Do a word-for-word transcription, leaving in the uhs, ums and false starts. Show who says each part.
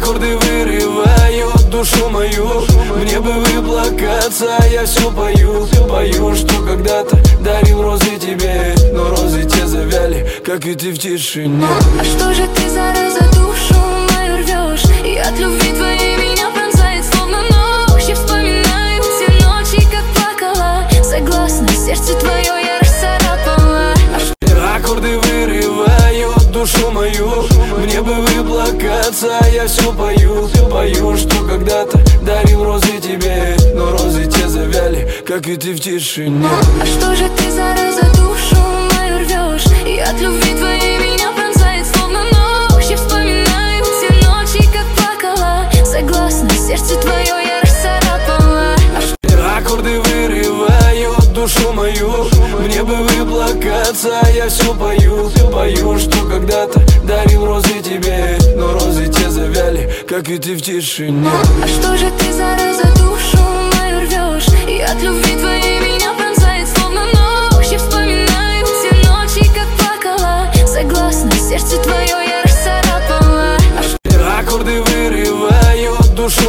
Speaker 1: Аккорды вырывают душу мою. Мне бы выплакаться, я все пою. Пою, что когда-то дарил розы тебе, но розы те завяли, как и ты в тишине.
Speaker 2: А что же ты, зараза, душу мою рвешь? И от любви твоей меня пронзает словно нож. Я вспоминаю те ночи, как плакала. Согласна, сердце твое я расцарапала.
Speaker 1: Аккорды вырывают душу мою. Мне бы выплакаться, я все пою. Пою, что когда-то дарил розы тебе, но розы те завяли, как и ты в тишине.
Speaker 2: А что же ты, зараза, душу мою рвешь? И от любви твоей меня пронзает словно нож. Я вспоминаю те ночи, как плакала. Согласна, сердце твое я расцарапала.
Speaker 1: Аккорды вырывают душу мою. Мне бы выплакаться, я все пою. Пою, что когда-то дарил розы тебе, но розы те завяли, как и ты в тишине.
Speaker 2: А что же ты, зараза,